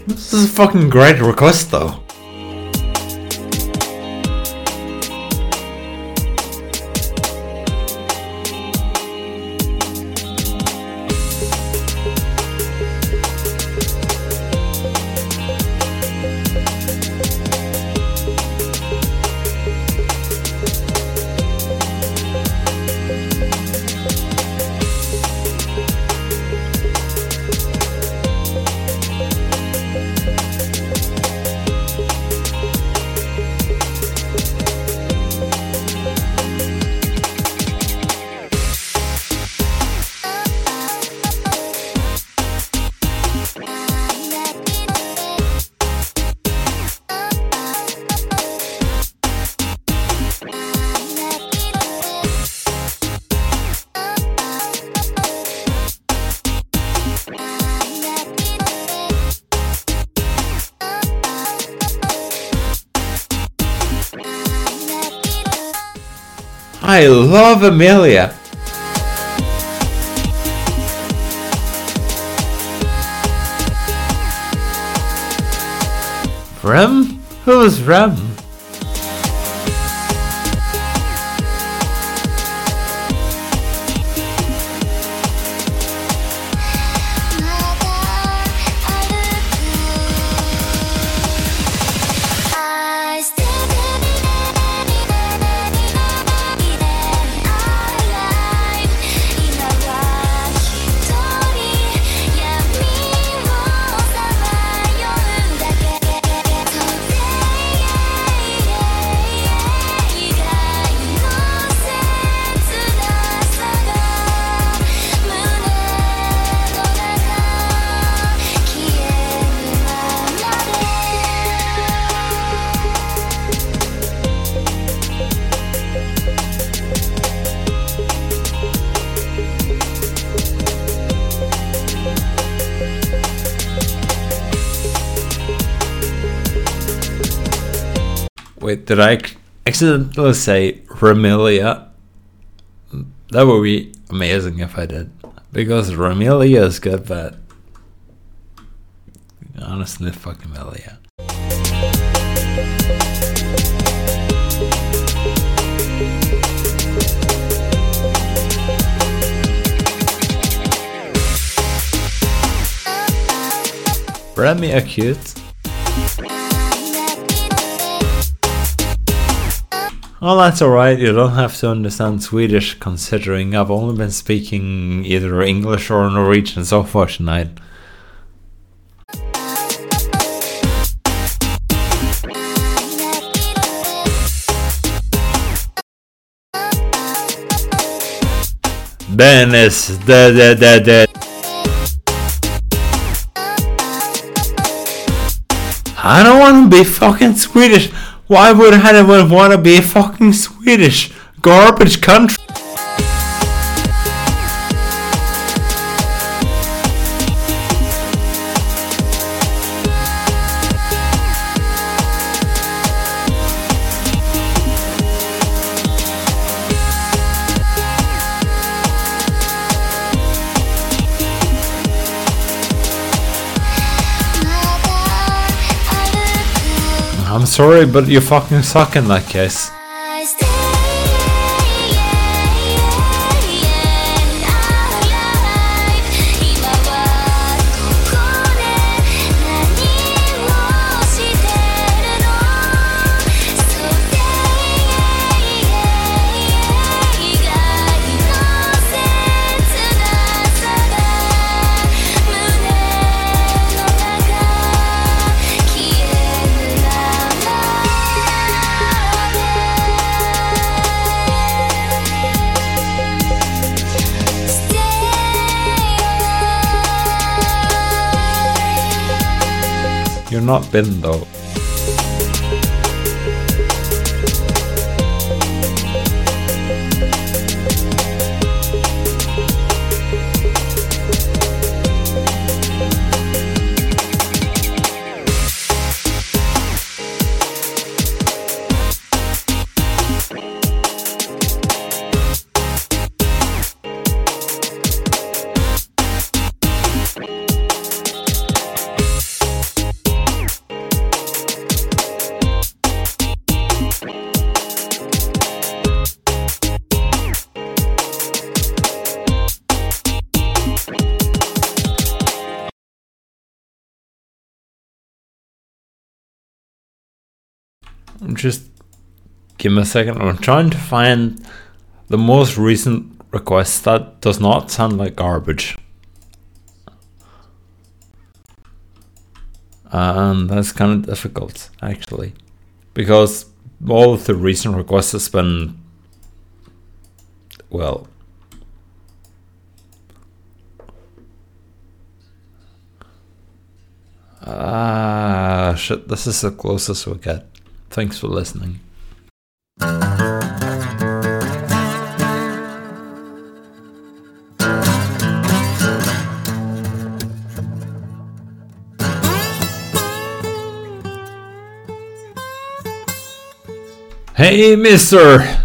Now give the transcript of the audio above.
This is a fucking great request though. I love Amelia. Rem? Who's Rem? Wait, did I accidentally say Remilia? That would be amazing if I did. Because Remilia is good, but honestly, fuck Amelia. Remy are cute. Well, that's alright, you don't have to understand Swedish, considering I've only been speaking either English or Norwegian so far tonight. Dennis, I don't want to be fucking Swedish. Why would anyone want to be fucking Swedish? Garbage country. I'm sorry, but you fucking suck in that case. You're not Ben though. Just give me a second. I'm trying to find the most recent request that does not sound like garbage. And that's kind of difficult, actually, because all of the recent requests has been, well, shit, this is the closest we get. Thanks for listening. Hey, mister!